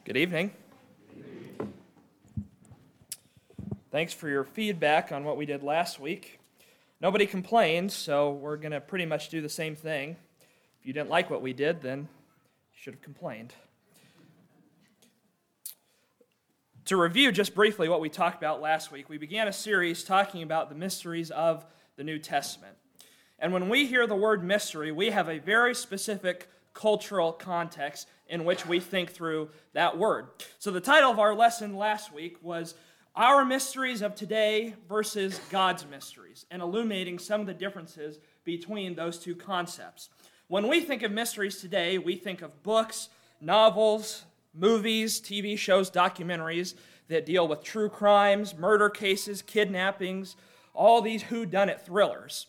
Good evening. Thanks for your feedback on what we did last week. Nobody complained, so we're going to pretty much do the same thing. If you didn't like what we did, then you should have complained. To review just briefly what we talked about last week, we began a series talking about the mysteries of the New Testament. And when we hear the word mystery, we have a very specific cultural context in which we think through that word. So the title of our lesson last week was Our Mysteries of Today versus God's Mysteries, and illuminating some of the differences between those two concepts. When we think of mysteries today, we think of books, novels, movies, TV shows, documentaries that deal with true crimes, murder cases, kidnappings, all these whodunit thrillers.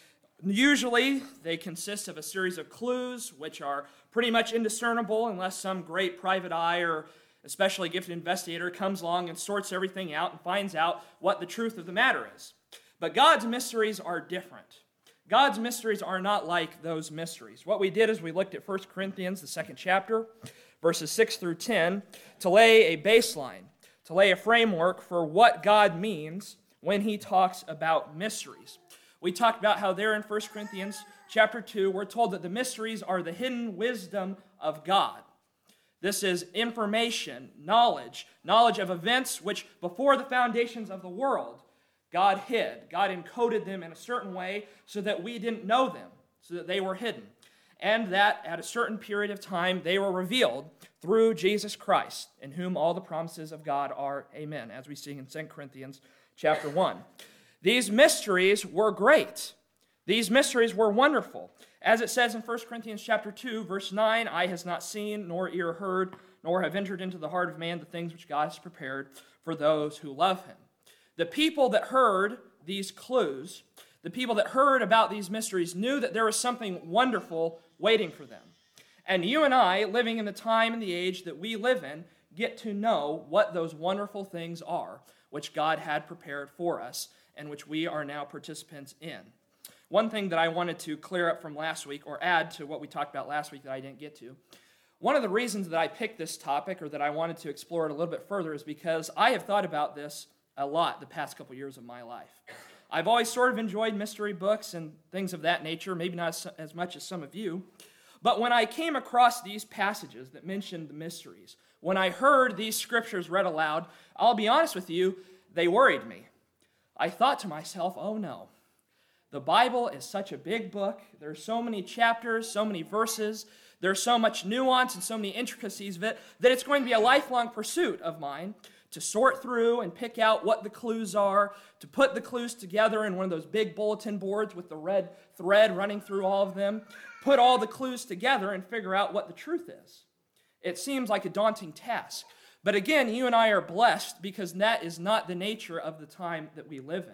Usually, they consist of a series of clues, which are pretty much indiscernible unless some great private eye or especially gifted investigator comes along and sorts everything out and finds out what the truth of the matter is. But God's mysteries are different. God's mysteries are not like those mysteries. What we did is we looked at 1 Corinthians, the second chapter, verses 6 through 10, to lay a baseline, to lay a framework for what God means when he talks about mysteries. We talked about how there in 1 Corinthians chapter 2, we're told that the mysteries are the hidden wisdom of God. This is information, knowledge of events which before the foundations of the world, God hid. God encoded them in a certain way so that we didn't know them, so that they were hidden. And that at a certain period of time, they were revealed through Jesus Christ, in whom all the promises of God are amen, as we see in 2 Corinthians chapter 1. These mysteries were great. These mysteries were wonderful. As it says in 1 Corinthians chapter 2, verse 9, eye has not seen, nor ear heard, nor have entered into the heart of man the things which God has prepared for those who love him. The people that heard these clues, the people that heard about these mysteries, knew that there was something wonderful waiting for them. And you and I, living in the time and the age that we live in, get to know what those wonderful things are, which God had prepared for us, and which we are now participants in. One thing that I wanted to clear up from last week, or add to what we talked about last week that I didn't get to, one of the reasons that I picked this topic, or that I wanted to explore it a little bit further, is because I have thought about this a lot the past couple years of my life. I've always sort of enjoyed mystery books and things of that nature, maybe not as much as some of you, but when I came across these passages that mentioned the mysteries, when I heard these scriptures read aloud, I'll be honest with you, they worried me. I thought to myself, oh no, the Bible is such a big book. There's so many chapters, so many verses. There's so much nuance and so many intricacies of it that it's going to be a lifelong pursuit of mine to sort through and pick out what the clues are, to put the clues together in one of those big bulletin boards with the red thread running through all of them, put all the clues together and figure out what the truth is. It seems like a daunting task. But again, you and I are blessed because that is not the nature of the time that we live in.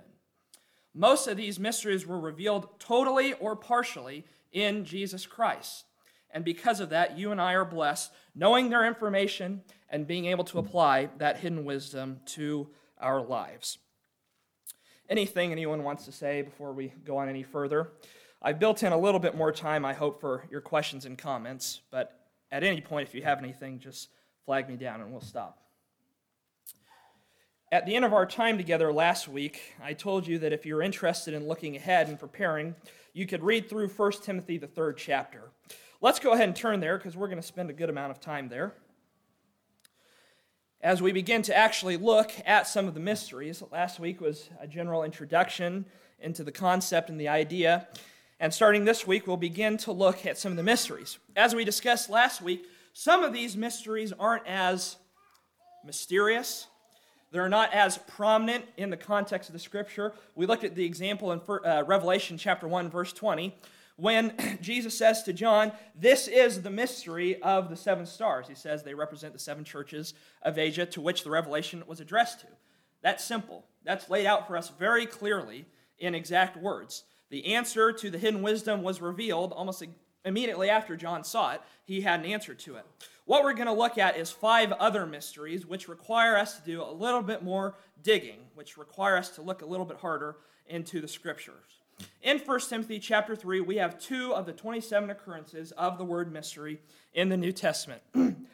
Most of these mysteries were revealed totally or partially in Jesus Christ. And because of that, you and I are blessed, knowing their information and being able to apply that hidden wisdom to our lives. Anything anyone wants to say before we go on any further? I've built in a little bit more time, I hope, for your questions and comments, but at any point, if you have anything, just flag me down and we'll stop. At the end of our time together last week, I told you that if you're interested in looking ahead and preparing, you could read through 1 Timothy, the 3rd chapter. Let's go ahead and turn there because we're going to spend a good amount of time there. As we begin to actually look at some of the mysteries, last week was a general introduction into the concept and the idea, and starting this week, we'll begin to look at some of the mysteries. As we discussed last week, some of these mysteries aren't as mysterious. They're not as prominent in the context of the Scripture. We looked at the example in Revelation chapter 1, verse 20, when Jesus says to John, this is the mystery of the 7 stars. He says they represent the 7 churches of Asia to which the revelation was addressed to. That's simple. That's laid out for us very clearly in exact words. The answer to the hidden wisdom was revealed almost immediately after John saw it. He had an answer to it. What we're going to look at is 5 other mysteries which require us to do a little bit more digging, which require us to look a little bit harder into the Scriptures. In 1 Timothy chapter 3, we have 2 of the 27 occurrences of the word mystery in the New Testament.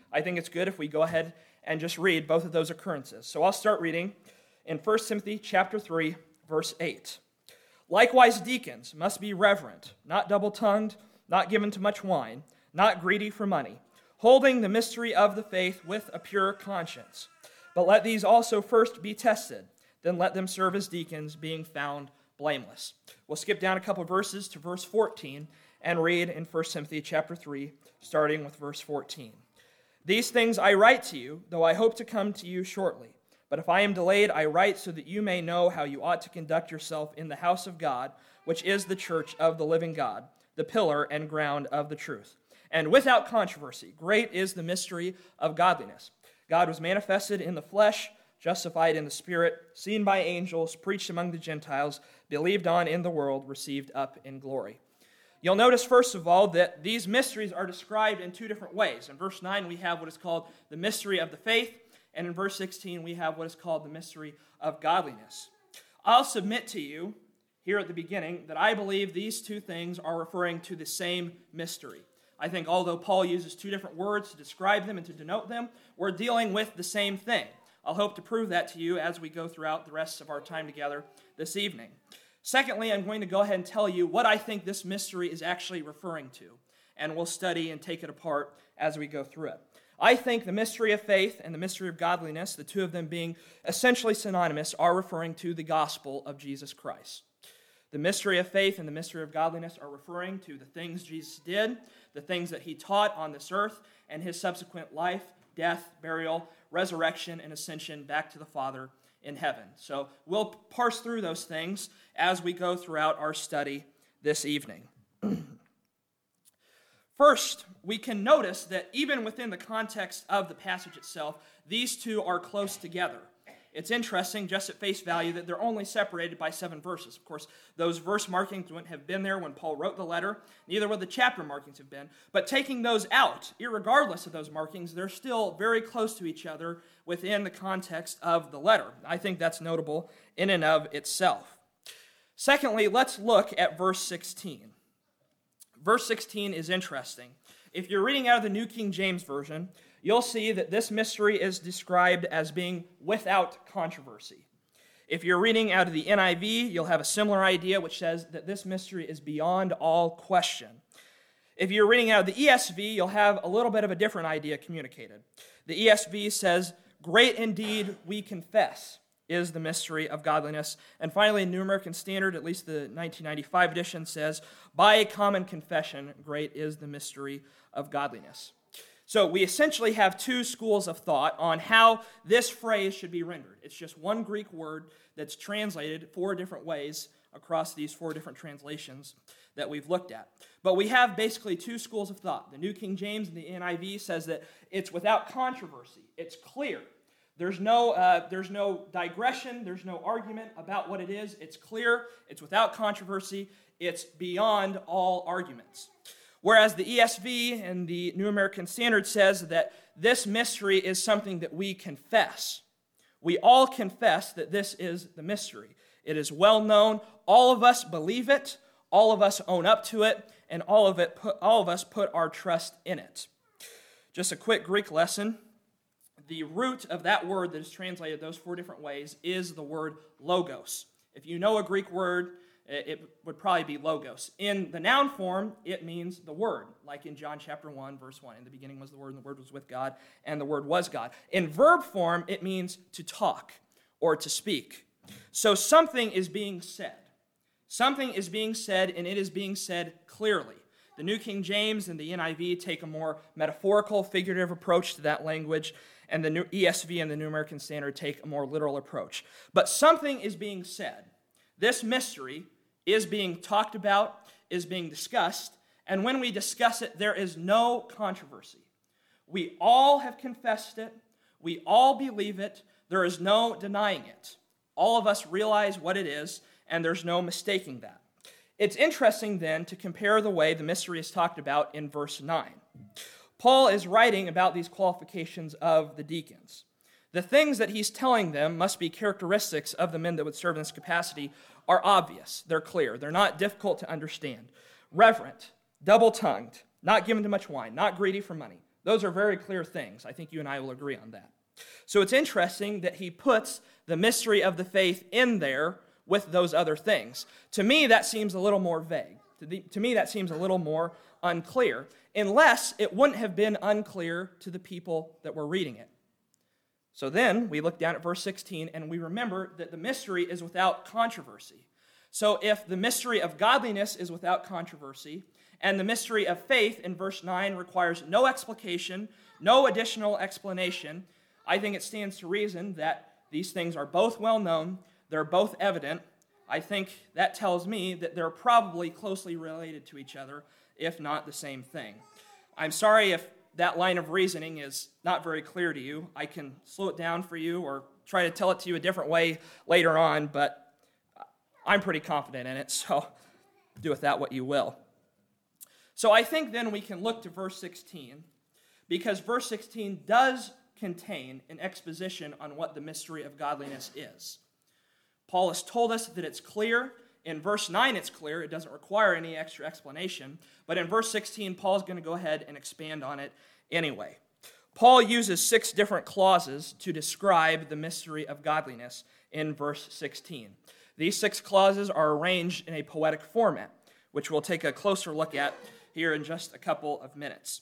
I think it's good if we go ahead and just read both of those occurrences. So I'll start reading in 1 Timothy chapter 3, verse 8. Likewise, deacons must be reverent, not double-tongued, not given to much wine, not greedy for money, holding the mystery of the faith with a pure conscience. But let these also first be tested, then let them serve as deacons, being found blameless. We'll skip down a couple verses to verse 14 and read in 1 Timothy chapter 3, starting with verse 14. These things I write to you, though I hope to come to you shortly. But if I am delayed, I write so that you may know how you ought to conduct yourself in the house of God, which is the church of the living God, the pillar and ground of the truth. And without controversy, great is the mystery of godliness. God was manifested in the flesh, justified in the Spirit, seen by angels, preached among the Gentiles, believed on in the world, received up in glory. You'll notice, first of all, that these mysteries are described in two different ways. In verse 9, we have what is called the mystery of the faith, and in verse 16, we have what is called the mystery of godliness. I'll submit to you here at the beginning that I believe these two things are referring to the same mystery. I think although Paul uses two different words to describe them and to denote them, we're dealing with the same thing. I'll hope to prove that to you as we go throughout the rest of our time together this evening. Secondly, I'm going to go ahead and tell you what I think this mystery is actually referring to, and we'll study and take it apart as we go through it. I think the mystery of faith and the mystery of godliness, the two of them being essentially synonymous, are referring to the gospel of Jesus Christ. The mystery of faith and the mystery of godliness are referring to the things Jesus did, the things that he taught on this earth, and his subsequent life, death, burial, resurrection, and ascension back to the Father in heaven. So we'll parse through those things as we go throughout our study this evening. First, we can notice that even within the context of the passage itself, these two are close together. It's interesting, just at face value, that they're only separated by 7 verses. Of course, those verse markings wouldn't have been there when Paul wrote the letter. Neither would the chapter markings have been. But taking those out, irregardless of those markings, they're still very close to each other within the context of the letter. I think that's notable in and of itself. Secondly, let's look at verse 16. Verse 16 is interesting. If you're reading out of the New King James Version, you'll see that this mystery is described as being without controversy. If you're reading out of the NIV, you'll have a similar idea, which says that this mystery is beyond all question. If you're reading out of the ESV, you'll have a little bit of a different idea communicated. The ESV says, "Great indeed we confess is the mystery of godliness." And finally, New American Standard, at least the 1995 edition, says, "By a common confession, great is the mystery of godliness." So we essentially have two schools of thought on how this phrase should be rendered. It's just one Greek word that's translated 4 different ways across these 4 different translations that we've looked at. But we have basically 2 schools of thought. The New King James and the NIV says that it's without controversy. It's clear. There's no digression. There's no argument about what it is. It's clear. It's without controversy. It's beyond all arguments. Whereas the ESV and the New American Standard says that this mystery is something that we confess. We all confess that this is the mystery. It is well known. All of us believe it. All of us own up to it. And all of us put our trust in it. Just a quick Greek lesson. The root of that word that is translated those 4 different ways is the word logos. If you know a Greek word, it would probably be logos. In the noun form, it means the Word, like in John chapter 1, verse 1. In the beginning was the Word, and the Word was with God, and the Word was God. In verb form, it means to talk or to speak. So something is being said. Something is being said, and it is being said clearly. The New King James and the NIV take a more metaphorical, figurative approach to that language, and the ESV and the New American Standard take a more literal approach. But something is being said. This mystery is being talked about, is being discussed, and when we discuss it, there is no controversy. We all have confessed it. We all believe it. There is no denying it. All of us realize what it is, and there's no mistaking that. It's interesting then to compare the way the mystery is talked about in verse 9. Paul is writing about these qualifications of the deacons. The things that he's telling them must be characteristics of the men that would serve in this capacity are obvious. They're clear. They're not difficult to understand. Reverent, double-tongued, not given to much wine, not greedy for money. Those are very clear things. I think you and I will agree on that. So it's interesting that he puts the mystery of the faith in there with those other things. To me, that seems a little more vague. To me, that seems a little more unclear, unless it wouldn't have been unclear to the people that were reading it. So then we look down at verse 16 and we remember that the mystery is without controversy. So if the mystery of godliness is without controversy, and the mystery of faith in verse 9 requires no explication, no additional explanation, I think it stands to reason that these things are both well known, they're both evident. I think that tells me that they're probably closely related to each other, if not the same thing. I'm sorry if that line of reasoning is not very clear to you. I can slow it down for you or try to tell it to you a different way later on, but I'm pretty confident in it, so do with that what you will. So I think then we can look to verse 16, because verse 16 does contain an exposition on what the mystery of godliness is. Paul has told us that it's clear. In verse 9 it's clear. It doesn't require any extra explanation. But in verse 16, Paul's going to go ahead and expand on it anyway. Paul uses 6 different clauses to describe the mystery of godliness in verse 16. These 6 clauses are arranged in a poetic format, which we'll take a closer look at here in just a couple of minutes.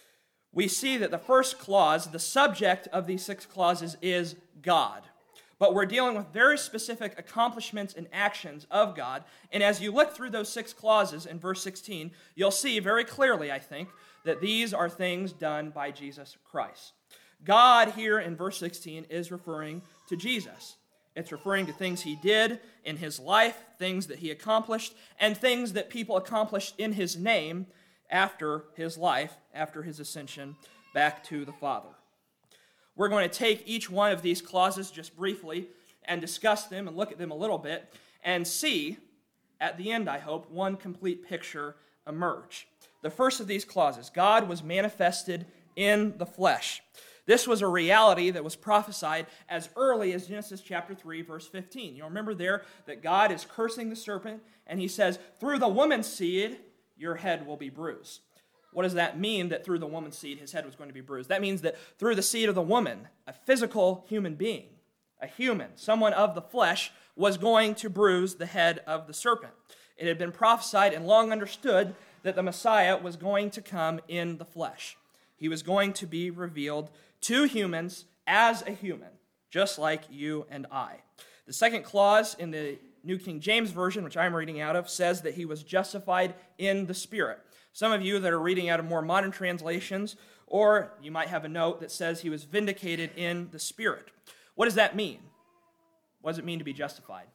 We see that the first clause, the subject of these 6 clauses is God. But we're dealing with very specific accomplishments and actions of God. And as you look through those 6 clauses in verse 16, you'll see very clearly, I think, that these are things done by Jesus Christ. God here in verse 16 is referring to Jesus. It's referring to things he did in his life, things that he accomplished, and things that people accomplished in his name after his life, after his ascension back to the Father. We're going to take each one of these clauses just briefly and discuss them and look at them a little bit and see, at the end, I hope, one complete picture emerge. The first of these clauses, God was manifested in the flesh. This was a reality that was prophesied as early as Genesis chapter 3, verse 15. You'll remember there that God is cursing the serpent, and he says, through the woman's seed, your head will be bruised. What does that mean, that through the woman's seed his head was going to be bruised? That means that through the seed of the woman, a physical human being, a human, someone of the flesh, was going to bruise the head of the serpent. It had been prophesied and long understood that the Messiah was going to come in the flesh. He was going to be revealed to humans as a human, just like you and I. The second clause in the New King James Version, which I'm reading out of, says that he was justified in the Spirit. Some of you that are reading out of more modern translations, or you might have a note that says he was vindicated in the Spirit. What does that mean? What does it mean to be justified?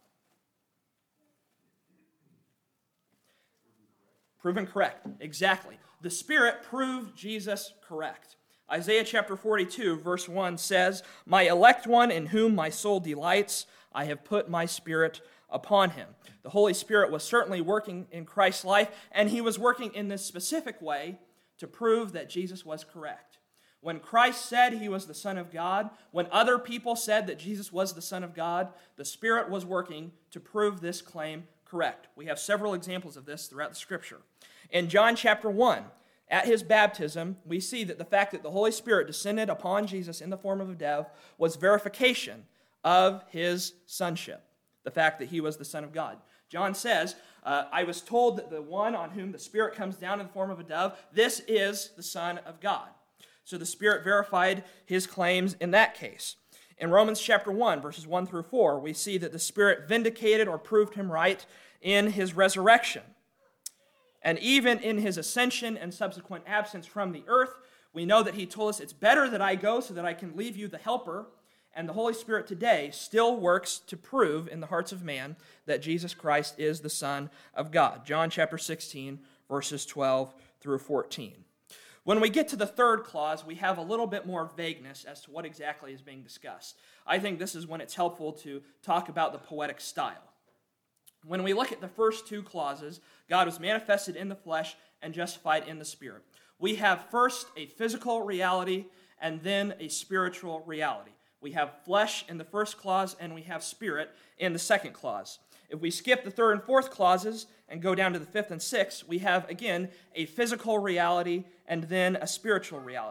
Proven correct. Exactly. The Spirit proved Jesus correct. Isaiah chapter 42, verse 1 says, "My elect one in whom my soul delights, I have put my Spirit upon him." The Holy Spirit was certainly working in Christ's life, and he was working in this specific way to prove that Jesus was correct. When Christ said he was the Son of God, when other people said that Jesus was the Son of God, the Spirit was working to prove this claim correct. We have several examples of this throughout the Scripture. In John chapter 1, at his baptism, we see that the fact that the Holy Spirit descended upon Jesus in the form of a dove was verification of his sonship, the fact that he was the Son of God. John says, I was told that the one on whom the Spirit comes down in the form of a dove, this is the Son of God. So the Spirit verified his claims in that case. In Romans chapter 1, verses 1 through 4, we see that the Spirit vindicated or proved him right in his resurrection. And even in his ascension and subsequent absence from the earth, we know that he told us, it's better that I go so that I can leave you the Helper. And the Holy Spirit today still works to prove in the hearts of man that Jesus Christ is the Son of God. John chapter 16, verses 12 through 14. When we get to the third clause, we have a little bit more vagueness as to what exactly is being discussed. I think this is when it's helpful to talk about the poetic style. When we look at the first 2 clauses, God was manifested in the flesh and justified in the Spirit. We have first a physical reality and then a spiritual reality. We have flesh in the first clause and we have spirit in the second clause. If we skip the third and fourth clauses and go down to the fifth and sixth, we have, again, a physical reality and then a spiritual reality.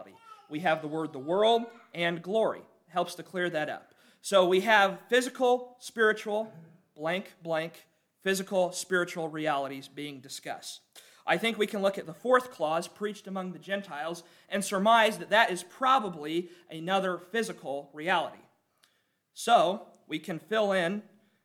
we have the word the world and glory. It helps to clear that up. So we have physical, spiritual, blank, blank, physical, spiritual realities being discussed. I think we can look at the fourth clause, preached among the Gentiles, and surmise that that is probably another physical reality. So we can fill in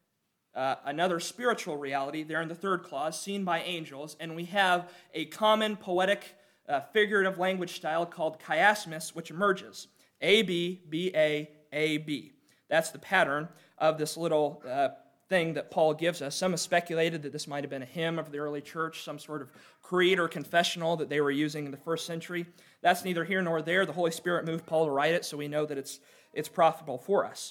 another spiritual reality there in the third clause, seen by angels, and we have a common poetic figurative language style called chiasmus, which emerges. A, B, B, A, A, B. That's the pattern of this little thing that Paul gives us. Some have speculated that this might have been a hymn of the early church, some sort of creed or confessional that they were using in the first century. That's neither here nor there. The Holy Spirit moved Paul to write it, so we know that it's profitable for us.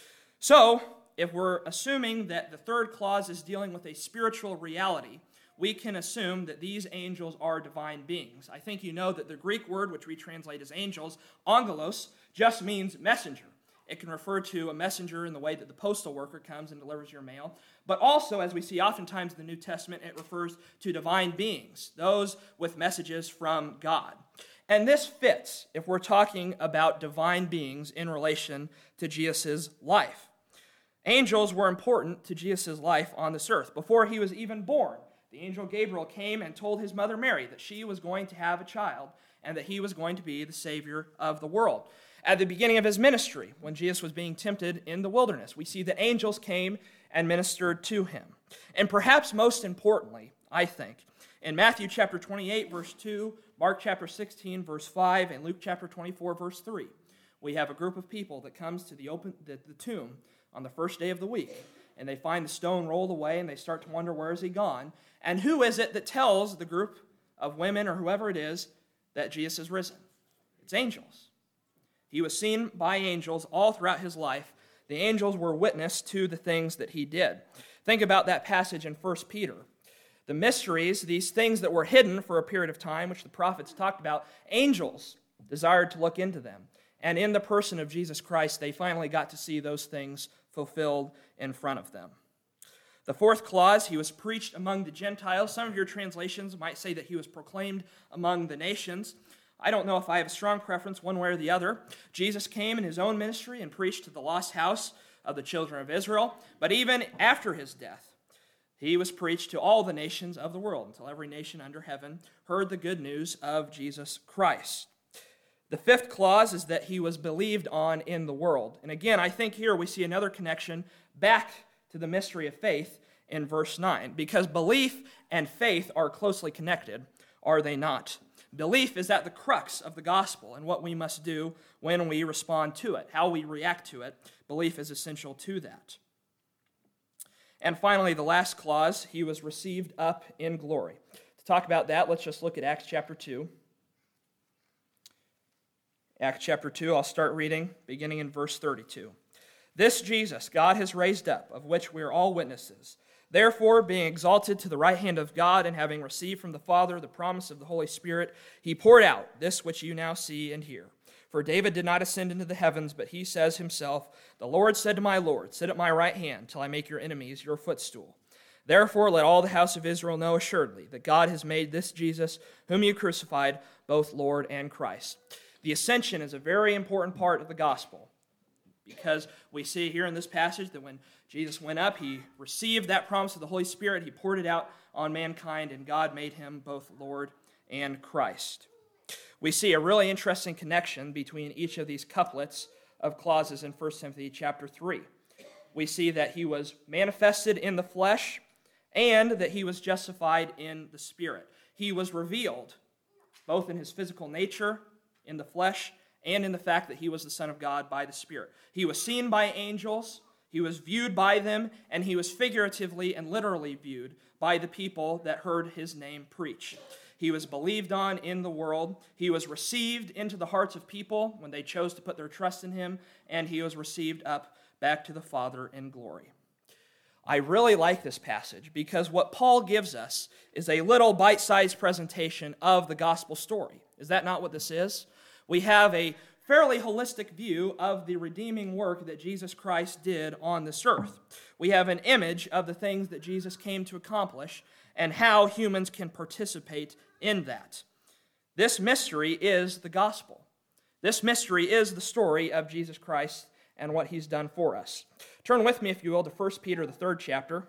So, if we're assuming that the third clause is dealing with a spiritual reality, we can assume that these angels are divine beings. I think you know that the Greek word, which we translate as angels, angelos, just means messenger. It can refer to a messenger in the way that the postal worker comes and delivers your mail. But also, as we see oftentimes in the New Testament, it refers to divine beings, those with messages from God. And this fits if we're talking about divine beings in relation to Jesus' life. Angels were important to Jesus' life on this earth. Before he was even born, the angel Gabriel came and told his mother Mary that she was going to have a child and that he was going to be the Savior of the world. At the beginning of his ministry, when Jesus was being tempted in the wilderness, we see that angels came and ministered to him. And perhaps most importantly, I think, in Matthew chapter 28, verse 2, Mark chapter 16, verse 5, and Luke chapter 24, verse 3, we have a group of people that comes to the tomb on the first day of the week, and they find the stone rolled away, and they start to wonder, where is he gone? And who is it that tells the group of women or whoever it is that Jesus is risen? It's angels. He was seen by angels all throughout his life. The angels were witness to the things that he did. Think about that passage in 1 Peter. The mysteries, these things that were hidden for a period of time, which the prophets talked about, angels desired to look into them. And in the person of Jesus Christ, they finally got to see those things fulfilled in front of them. The fourth clause, he was preached among the Gentiles. Some of your translations might say that he was proclaimed among the nations. I don't know if I have a strong preference one way or the other. Jesus came in his own ministry and preached to the lost house of the children of Israel. But even after his death, he was preached to all the nations of the world until every nation under heaven heard the good news of Jesus Christ. The fifth clause is that he was believed on in the world. And again, I think here we see another connection back to the mystery of faith in verse 9. Because belief and faith are closely connected, are they not? Belief is at the crux of the gospel and what we must do when we respond to it, how we react to it. Belief is essential to that. And finally, the last clause, he was received up in glory. To talk about that, let's just look at Acts chapter 2. Acts chapter 2, I'll start reading, beginning in verse 32. This Jesus God has raised up, of which we are all witnesses. Therefore, being exalted to the right hand of God, and having received from the Father the promise of the Holy Spirit, he poured out this which you now see and hear. For David did not ascend into the heavens, but he says himself, the Lord said to my Lord, sit at my right hand, till I make your enemies your footstool. Therefore, let all the house of Israel know assuredly that God has made this Jesus, whom you crucified, both Lord and Christ. The ascension is a very important part of the gospel, because we see here in this passage that when Jesus went up, he received that promise of the Holy Spirit, he poured it out on mankind, and God made him both Lord and Christ. We see a really interesting connection between each of these couplets of clauses in 1 Timothy chapter 3. We see that he was manifested in the flesh and that he was justified in the Spirit. He was revealed both in his physical nature, in the flesh, and in the fact that he was the Son of God by the Spirit. He was seen by angels, he was viewed by them, and he was figuratively and literally viewed by the people that heard his name preached. He was believed on in the world. He was received into the hearts of people when they chose to put their trust in him, and he was received up back to the Father in glory. I really like this passage because what Paul gives us is a little bite-sized presentation of the gospel story. Is that not what this is? We have a fairly holistic view of the redeeming work that Jesus Christ did on this earth. We have an image of the things that Jesus came to accomplish and how humans can participate in that. This mystery is the gospel. This mystery is the story of Jesus Christ and what he's done for us. Turn with me, if you will, to 1 Peter, the 3rd chapter.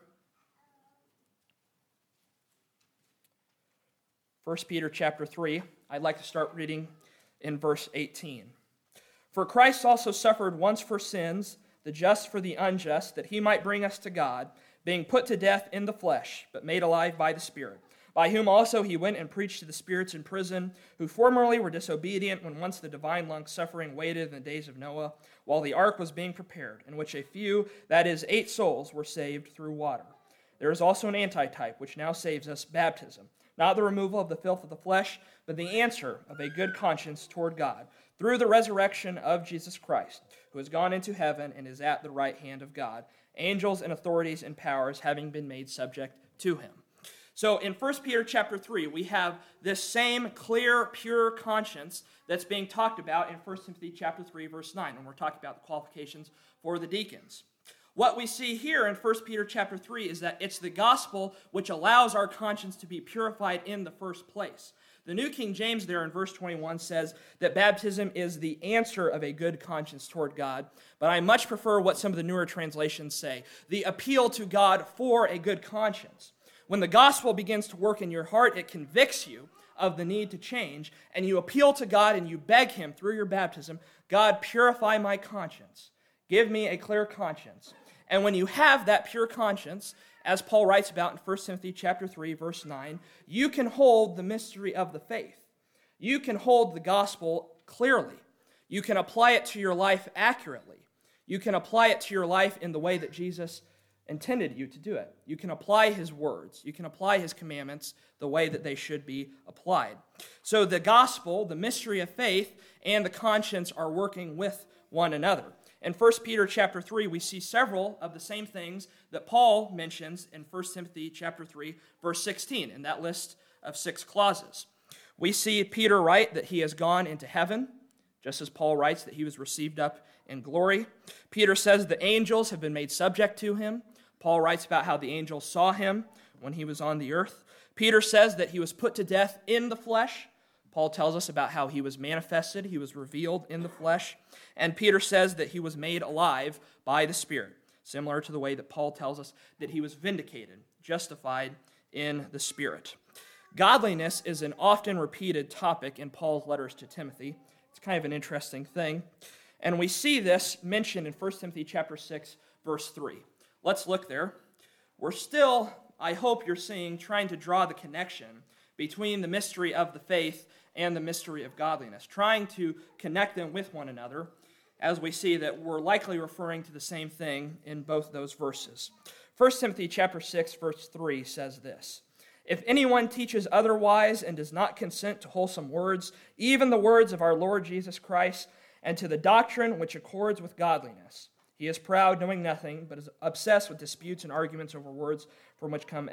1 Peter chapter 3, I'd like to start reading in verse 18. For Christ also suffered once for sins, the just for the unjust, that he might bring us to God, being put to death in the flesh, but made alive by the Spirit, by whom also he went and preached to the spirits in prison, who formerly were disobedient when once the divine long-suffering waited in the days of Noah, while the ark was being prepared, in which a few, that is, 8 souls, were saved through water. There is also an antitype, which now saves us, baptism, not the removal of the filth of the flesh, but the answer of a good conscience toward God, through the resurrection of Jesus Christ, who has gone into heaven and is at the right hand of God, angels and authorities and powers having been made subject to him. So in 1 Peter chapter 3, we have this same clear, pure conscience that's being talked about in 1 Timothy chapter 3, verse 9, when we're talking about the qualifications for the deacons. What we see here in 1 Peter chapter 3 is that it's the gospel which allows our conscience to be purified in the first place. The New King James there in verse 21 says that baptism is the answer of a good conscience toward God, but I much prefer what some of the newer translations say, the appeal to God for a good conscience. When the gospel begins to work in your heart, it convicts you of the need to change, and you appeal to God and you beg him through your baptism, God, purify my conscience. Give me a clear conscience. And when you have that pure conscience, as Paul writes about in 1 Timothy chapter 3, verse 9, you can hold the mystery of the faith. You can hold the gospel clearly. You can apply it to your life accurately. You can apply it to your life in the way that Jesus intended you to do it. You can apply his words. You can apply his commandments the way that they should be applied. So the gospel, the mystery of faith, and the conscience are working with one another. In 1 Peter chapter 3, we see several of the same things that Paul mentions in 1 Timothy chapter 3, verse 16, in that list of 6 clauses. We see Peter write that he has gone into heaven, just as Paul writes that he was received up in glory. Peter says the angels have been made subject to him. Paul writes about how the angels saw him when he was on the earth. Peter says that he was put to death in the flesh. Paul tells us about how he was manifested, he was revealed in the flesh. And Peter says that he was made alive by the Spirit, similar to the way that Paul tells us that he was vindicated, justified in the Spirit. Godliness is an often repeated topic in Paul's letters to Timothy. It's kind of an interesting thing. And we see this mentioned in 1 Timothy chapter 6, verse 3. Let's look there. We're still, I hope you're seeing, trying to draw the connection between the mystery of the faith and the mystery of godliness, trying to connect them with one another, as we see that we're likely referring to the same thing in both those verses. 1 Timothy chapter 6, verse 3 says this, "If anyone teaches otherwise and does not consent to wholesome words, even the words of our Lord Jesus Christ, and to the doctrine which accords with godliness, he is proud, knowing nothing, but is obsessed with disputes and arguments over words from which come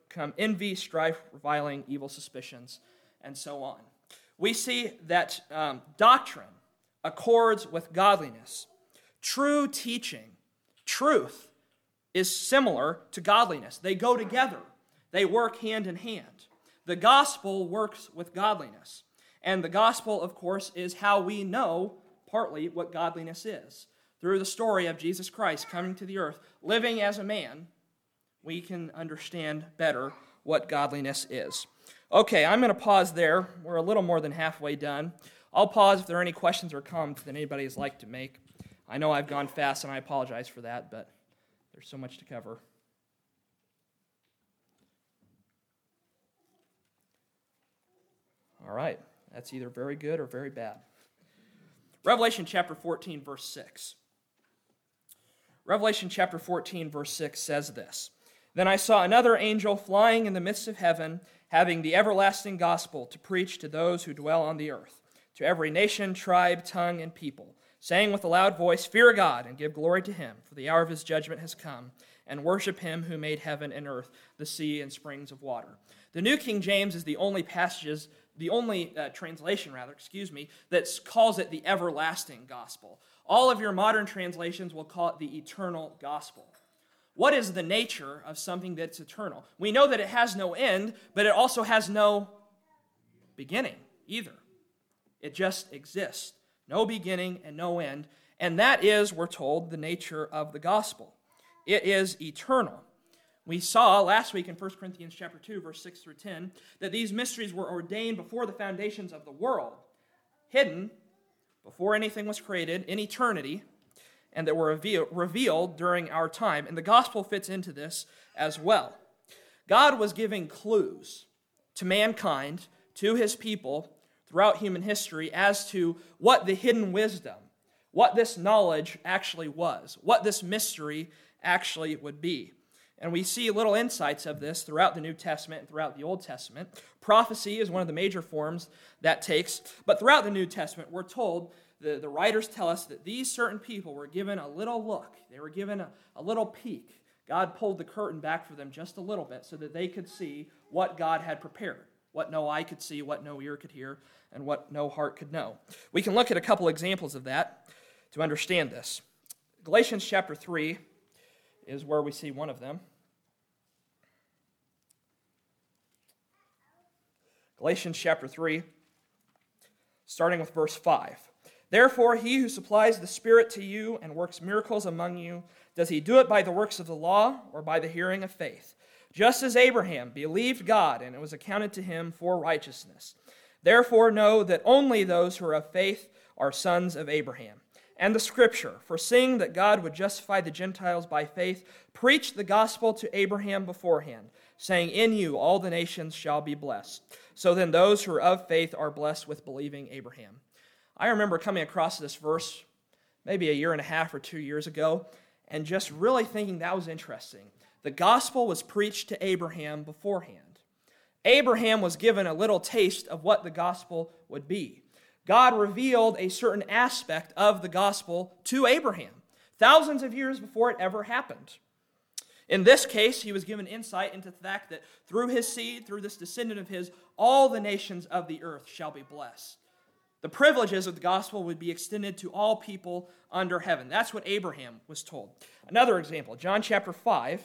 envy, strife, reviling, evil suspicions," and so on. We see that doctrine accords with godliness. True teaching, truth, is similar to godliness. They go together. They work hand in hand. The gospel works with godliness. And the gospel, of course, is how we know partly what godliness is. Through the story of Jesus Christ coming to the earth, living as a man, we can understand better what godliness is. Okay, I'm going to pause there. We're a little more than halfway done. I'll pause if there are any questions or comments that anybody would like to make. I know I've gone fast, and I apologize for that, but there's so much to cover. All right, that's either very good or very bad. Revelation chapter 14, verse 6. Revelation chapter 14, verse 6 says this, "Then I saw another angel flying in the midst of heaven, having the everlasting gospel to preach to those who dwell on the earth, to every nation, tribe, tongue, and people, saying with a loud voice, 'Fear God and give glory to him, for the hour of his judgment has come, and worship him who made heaven and earth, the sea and springs of water.'" The New King James is the only translation that calls it the everlasting gospel. All of your modern translations will call it the eternal gospel. What is the nature of something that's eternal? We know that it has no end, but it also has no beginning either. It just exists. no beginning and no end. And that is, we're told, the nature of the gospel. It is eternal. We saw last week in 1 Corinthians chapter 2, verse 6 through 10, that these mysteries were ordained before the foundations of the world, hidden before anything was created in eternity, and that were revealed during our time. And the gospel fits into this as well. God was giving clues to mankind, to his people, throughout human history as to what the hidden wisdom, what this knowledge actually was, what this mystery actually would be. And we see little insights of this throughout the New Testament and throughout the Old Testament. Prophecy is one of the major forms that takes. But throughout the New Testament, we're told, the writers tell us that these certain people were given a little look. They were given a little peek. God pulled the curtain back for them just a little bit so that they could see what God had prepared, what no eye could see, what no ear could hear, and what no heart could know. We can look at a couple examples of that to understand this. Galatians chapter 3 is where we see one of them. Galatians chapter 3, starting with verse 5. Therefore, he who supplies the Spirit to you and works miracles among you, does he do it by the works of the law or by the hearing of faith? Just as Abraham believed God, and it was accounted to him for righteousness. Therefore, know that only those who are of faith are sons of Abraham. And the Scripture, foreseeing that God would justify the Gentiles by faith, preached the gospel to Abraham beforehand, saying, in you all the nations shall be blessed. So then those who are of faith are blessed with believing Abraham. I remember coming across this verse maybe a year and a half or 2 years ago, and just really thinking that was interesting. The gospel was preached to Abraham beforehand. Abraham was given a little taste of what the gospel would be. God revealed a certain aspect of the gospel to Abraham, thousands of years before it ever happened. In this case, he was given insight into the fact that through his seed, through this descendant of his, all the nations of the earth shall be blessed. The privileges of the gospel would be extended to all people under heaven. That's what Abraham was told. Another example, John chapter 5.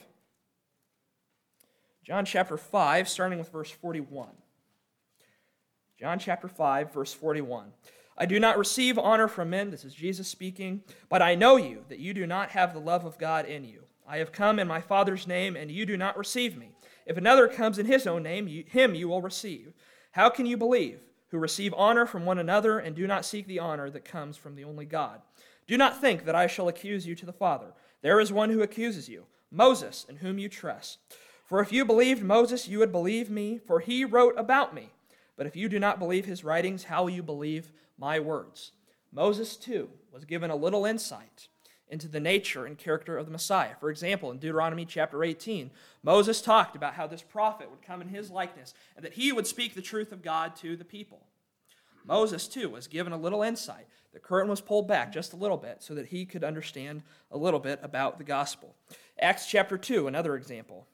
John chapter 5, starting with verse 41. John chapter 5, verse 41. I do not receive honor from men, this is Jesus speaking, but I know you, that you do not have the love of God in you. I have come in my Father's name, and you do not receive me. If another comes in his own name, him you will receive. How can you believe, who receive honor from one another, and do not seek the honor that comes from the only God? Do not think that I shall accuse you to the Father. There is one who accuses you, Moses, in whom you trust. For if you believed Moses, you would believe me, for he wrote about me. But if you do not believe his writings, how will you believe my words? Moses, too, was given a little insight into the nature and character of the Messiah. For example, in Deuteronomy chapter 18, Moses talked about how this prophet would come in his likeness and that he would speak the truth of God to the people. Moses, too, was given a little insight. The curtain was pulled back just a little bit so that he could understand a little bit about the gospel. Acts chapter 2, another example.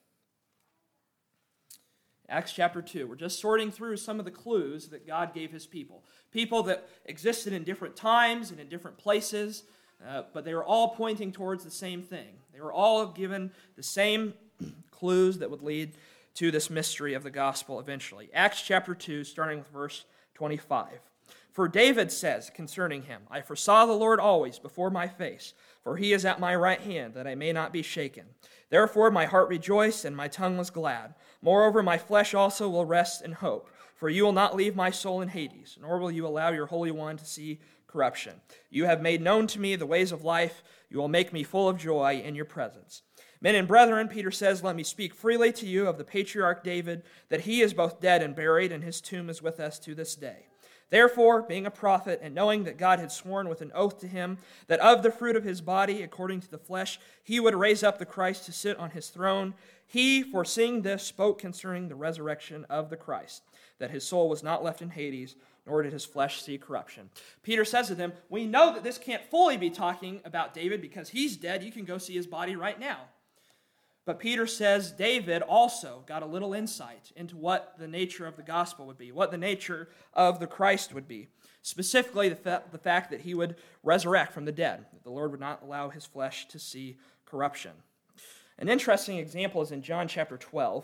Acts chapter 2. We're just sorting through some of the clues that God gave his people. People that existed in different times and in different places, but they were all pointing towards the same thing. They were all given the same clues that would lead to this mystery of the gospel eventually. Acts chapter 2, starting with verse 25. For David says concerning him, I foresaw the Lord always before my face, for he is at my right hand, that I may not be shaken. Therefore my heart rejoiced, and my tongue was glad. Moreover, my flesh also will rest in hope, for you will not leave my soul in Hades, nor will you allow your Holy One to see corruption. You have made known to me the ways of life. You will make me full of joy in your presence. Men and brethren, Peter says, let me speak freely to you of the patriarch David, that he is both dead and buried, and his tomb is with us to this day. Therefore, being a prophet, and knowing that God had sworn with an oath to him, that of the fruit of his body, according to the flesh, he would raise up the Christ to sit on his throne, he, foreseeing this, spoke concerning the resurrection of the Christ, that his soul was not left in Hades, nor did his flesh see corruption. Peter says to them, we know that this can't fully be talking about David because he's dead. You can go see his body right now. But Peter says David also got a little insight into what the nature of the gospel would be, what the nature of the Christ would be. Specifically, the fact that he would resurrect from the dead, that the Lord would not allow his flesh to see corruption. An interesting example is in John chapter 12.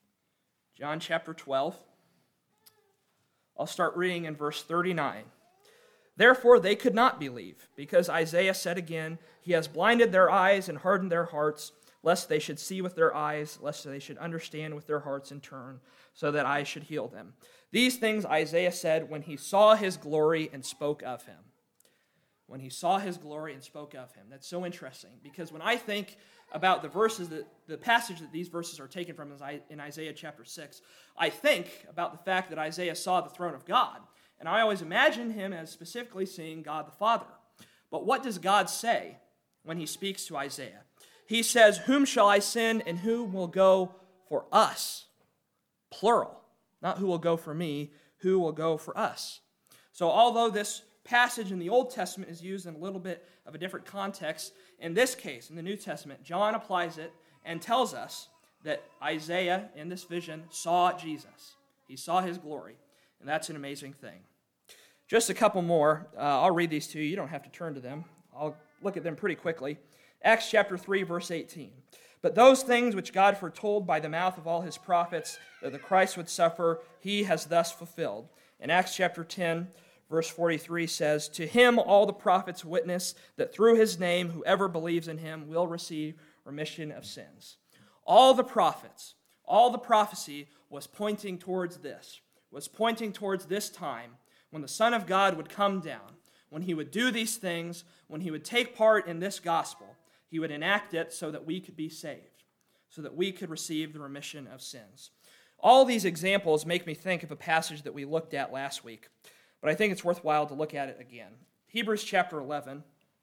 John chapter 12. I'll start reading in verse 39. Therefore they could not believe, because Isaiah said again, He has blinded their eyes and hardened their hearts, lest they should see with their eyes, lest they should understand with their hearts in turn, so that I should heal them. These things Isaiah said when he saw his glory and spoke of him. When he saw his glory and spoke of him. That's so interesting, because when I think about the passage that these verses are taken from in Isaiah chapter 6, I think about the fact that Isaiah saw the throne of God. And I always imagine him as specifically seeing God the Father. But what does God say when he speaks to Isaiah? He says, "Whom shall I send, and who will go for us?" Plural. Not who will go for me, who will go for us. So although this passage in the Old Testament is used in a little bit of a different context, in this case, in the New Testament, John applies it and tells us that Isaiah, in this vision, saw Jesus. He saw his glory. And that's an amazing thing. Just a couple more. I'll read these to you. You don't have to turn to them. I'll look at them pretty quickly. Acts chapter 3, verse 18. But those things which God foretold by the mouth of all his prophets, that the Christ would suffer, he has thus fulfilled. And Acts chapter 10, verse 43 says, To him all the prophets witness that through his name whoever believes in him will receive remission of sins. All the prophets, all the prophecy was pointing towards this. Was pointing towards this time when the Son of God would come down, when he would do these things, when he would take part in this gospel. He would enact it so that we could be saved, so that we could receive the remission of sins. All these examples make me think of a passage that we looked at last week, but I think it's worthwhile to look at it again. Hebrews chapter 11.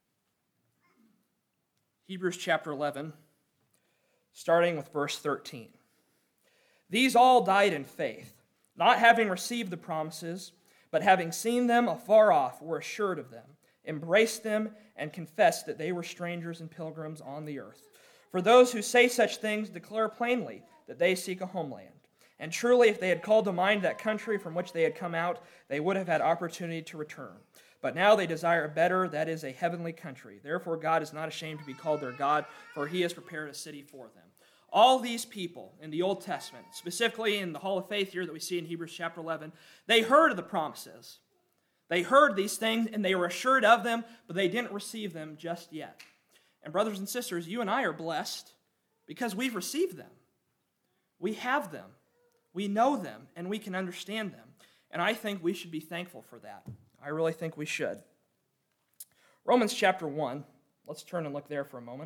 Hebrews chapter 11, starting with verse 13. These all died in faith, not having received the promises, but having seen them afar off, were assured of them, embraced them, and confessed that they were strangers and pilgrims on the earth. For those who say such things declare plainly that they seek a homeland. And truly, if they had called to mind that country from which they had come out, they would have had opportunity to return. But now they desire a better, that is, a heavenly country. Therefore God is not ashamed to be called their God, for he has prepared a city for them. All these people in the Old Testament, specifically in the Hall of Faith here that we see in Hebrews chapter 11, they heard of the promises. They heard these things and they were assured of them, but they didn't receive them just yet. And brothers and sisters, you and I are blessed because we've received them. We have them. We know them and we can understand them. And I think we should be thankful for that. I really think we should. Romans chapter 1. Let's turn and look there for a moment.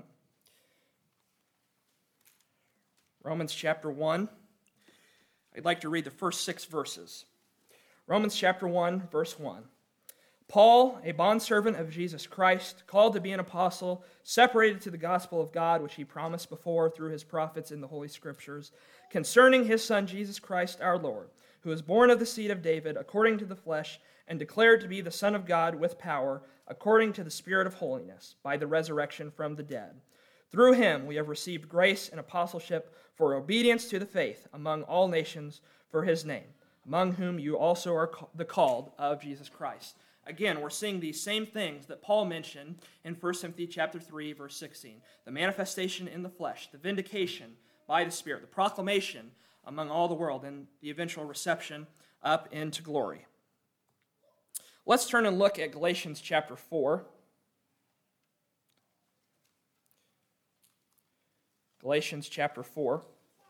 Romans chapter 1. I'd like to read the first 6 verses. Romans chapter 1, verse 1. Paul, a bondservant of Jesus Christ, called to be an apostle, separated to the gospel of God, which he promised before through his prophets in the Holy Scriptures, concerning his Son Jesus Christ our Lord, who was born of the seed of David, according to the flesh, and declared to be the Son of God with power, according to the Spirit of holiness, by the resurrection from the dead. Through him we have received grace and apostleship for obedience to the faith among all nations for his name, among whom you also are the called of Jesus Christ. Again, we're seeing these same things that Paul mentioned in 1 Timothy chapter 3, verse 16. The manifestation in the flesh, the vindication by the Spirit, the proclamation among all the world, and the eventual reception up into glory. Let's turn and look at Galatians chapter 4. Galatians chapter 4.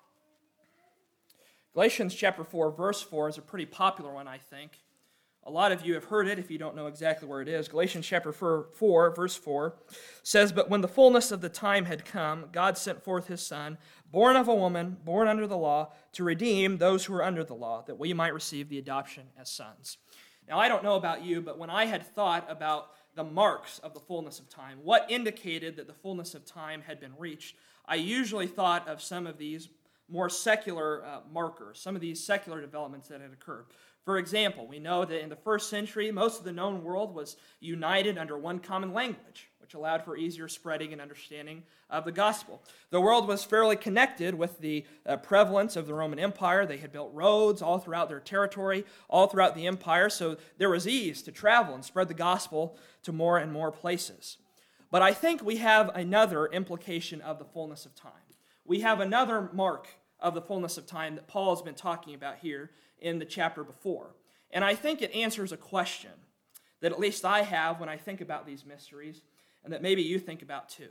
Galatians chapter 4, verse 4 is a pretty popular one, I think. A lot of you have heard it if you don't know exactly where it is. Galatians chapter 4, verse 4 says, But when the fullness of the time had come, God sent forth his Son, born of a woman, born under the law, to redeem those who were under the law, that we might receive the adoption as sons. Now, I don't know about you, but when I had thought about the marks of the fullness of time, what indicated that the fullness of time had been reached, I usually thought of some of these more secular markers, some of these secular developments that had occurred. For example, we know that in the first century, most of the known world was united under one common language, which allowed for easier spreading and understanding of the gospel. The world was fairly connected with the prevalence of the Roman Empire. They had built roads all throughout their territory, all throughout the empire, so there was ease to travel and spread the gospel to more and more places. But I think we have another implication of the fullness of time. We have another mark of the fullness of time that Paul has been talking about here in the chapter before. And I think it answers a question that at least I have when I think about these mysteries, and that maybe you think about too.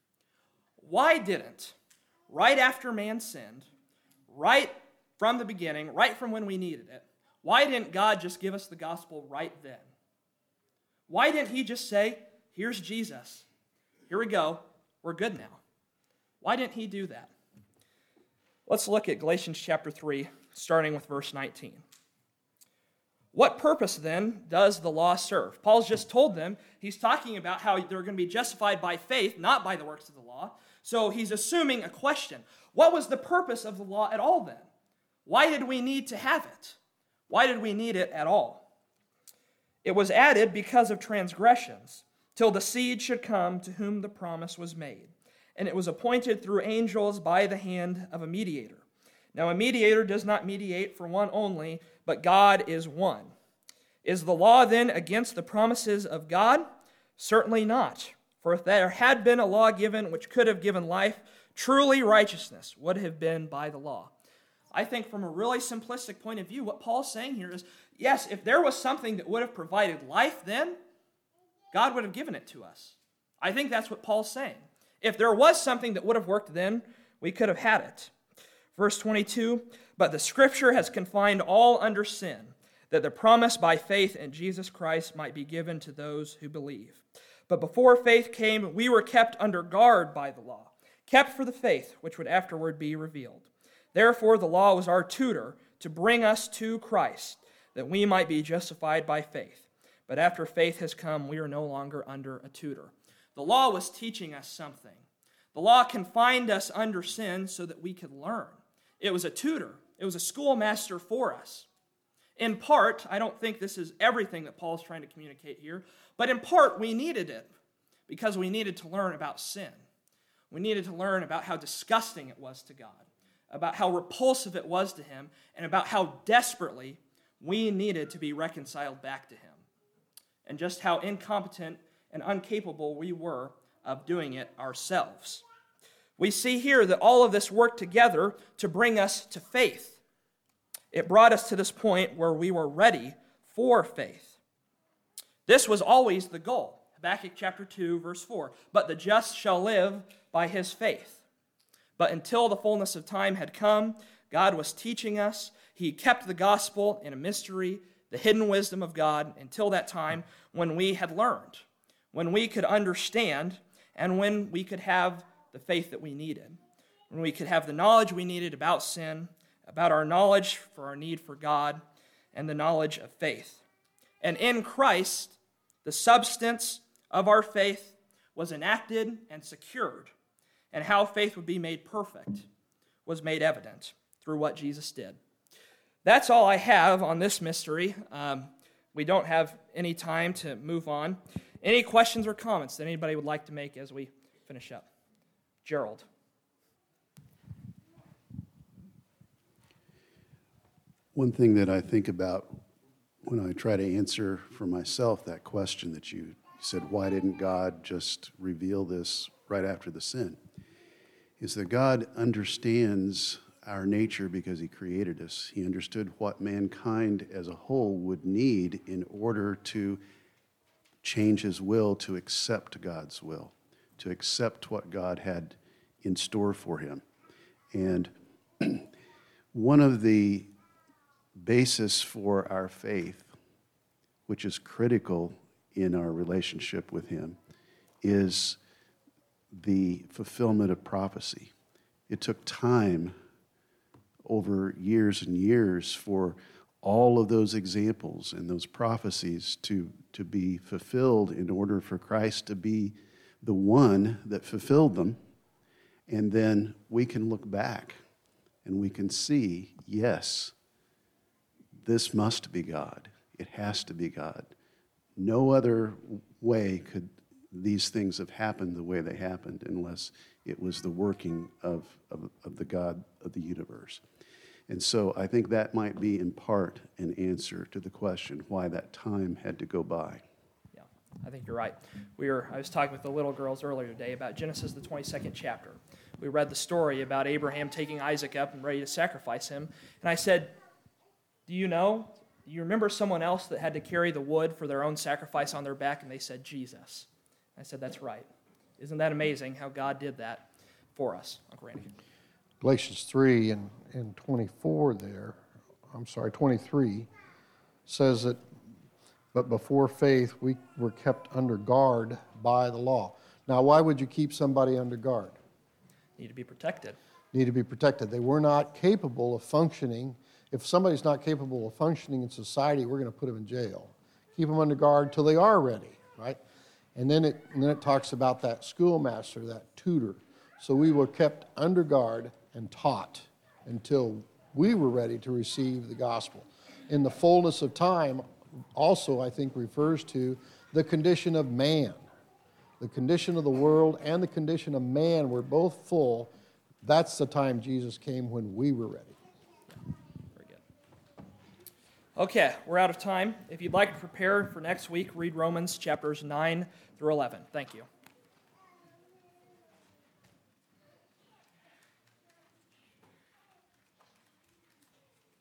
Why didn't, right after man sinned, right from the beginning, right from when we needed it, why didn't God just give us the gospel right then? Why didn't he just say, here's Jesus, here we go, we're good now? Why didn't he do that? Let's look at Galatians chapter 3, starting with verse 19. What purpose, then, does the law serve? Paul's just told them, he's talking about how they're going to be justified by faith, not by the works of the law. So he's assuming a question. What was the purpose of the law at all then? Why did we need to have it? Why did we need it at all? It was added because of transgressions, till the seed should come to whom the promise was made. And it was appointed through angels by the hand of a mediator. Now a mediator does not mediate for one only, but God is one. Is the law then against the promises of God? Certainly not. For if there had been a law given which could have given life, truly righteousness would have been by the law. I think from a really simplistic point of view, what Paul's saying here is, yes, if there was something that would have provided life then, God would have given it to us. I think that's what Paul's saying. If there was something that would have worked then, we could have had it. Verse 22, but the Scripture has confined all under sin, that the promise by faith in Jesus Christ might be given to those who believe. But before faith came, we were kept under guard by the law, kept for the faith which would afterward be revealed. Therefore the law was our tutor to bring us to Christ, that we might be justified by faith. But after faith has come, we are no longer under a tutor. The law was teaching us something. The law confined us under sin so that we could learn. It was a tutor. It was a schoolmaster for us. In part, I don't think this is everything that Paul's trying to communicate here, but in part we needed it because we needed to learn about sin. We needed to learn about how disgusting it was to God, about how repulsive it was to him, and about how desperately we needed to be reconciled back to him, and just how incompetent and incapable we were of doing it ourselves. We see here that all of this worked together to bring us to faith. It brought us to this point where we were ready for faith. This was always the goal. Habakkuk chapter 2, verse 4. But the just shall live by his faith. But until the fullness of time had come, God was teaching us. He kept the gospel in a mystery, the hidden wisdom of God, until that time when we had learned, when we could understand, and when we could have the faith that we needed, when we could have the knowledge we needed about sin, about our knowledge for our need for God, and the knowledge of faith. And in Christ, the substance of our faith was enacted and secured, and how faith would be made perfect was made evident through what Jesus did. That's all I have on this mystery. We don't have any time to move on. Any questions or comments that anybody would like to make as we finish up? Gerald. One thing that I think about when I try to answer for myself that question that you said, why didn't God just reveal this right after the sin, is that God understands our nature because he created us. He understood what mankind as a whole would need in order to change his will to accept God's will, to accept what God had in store for him. And one of the basis for our faith, which is critical in our relationship with him, is the fulfillment of prophecy. It took time over years and years for all of those examples and those prophecies to be fulfilled in order for Christ to be the one that fulfilled them. And then we can look back and we can see, yes, this must be God. It has to be God. No other way could these things have happened the way they happened unless it was the working of the God of the universe. And so I think that might be in part an answer to the question why that time had to go by. Yeah, I think you're right. I was talking with the little girls earlier today about Genesis, the 22nd chapter. We read the story about Abraham taking Isaac up and ready to sacrifice him. And I said, do you know You remember someone else that had to carry the wood for their own sacrifice on their back, and they said, Jesus. I said, that's right. Isn't that amazing how God did that for us? Uncle Randy. Galatians 3 and 24 there, 23, says that, but before faith we were kept under guard by the law. Now, why would you keep somebody under guard? Need to be protected. Need to be protected. They were not capable of functioning. If somebody's not capable of functioning in society, we're going to put them in jail. Keep them under guard till they are ready, right? And then it talks about that schoolmaster, that tutor. So we were kept under guard and taught until we were ready to receive the gospel. In the fullness of time also, I think, refers to the condition of man. The condition of the world and the condition of man were both full. That's the time Jesus came when we were ready. Very good. Okay, we're out of time. If you'd like to prepare for next week, read Romans chapters 9 through 11. Thank you.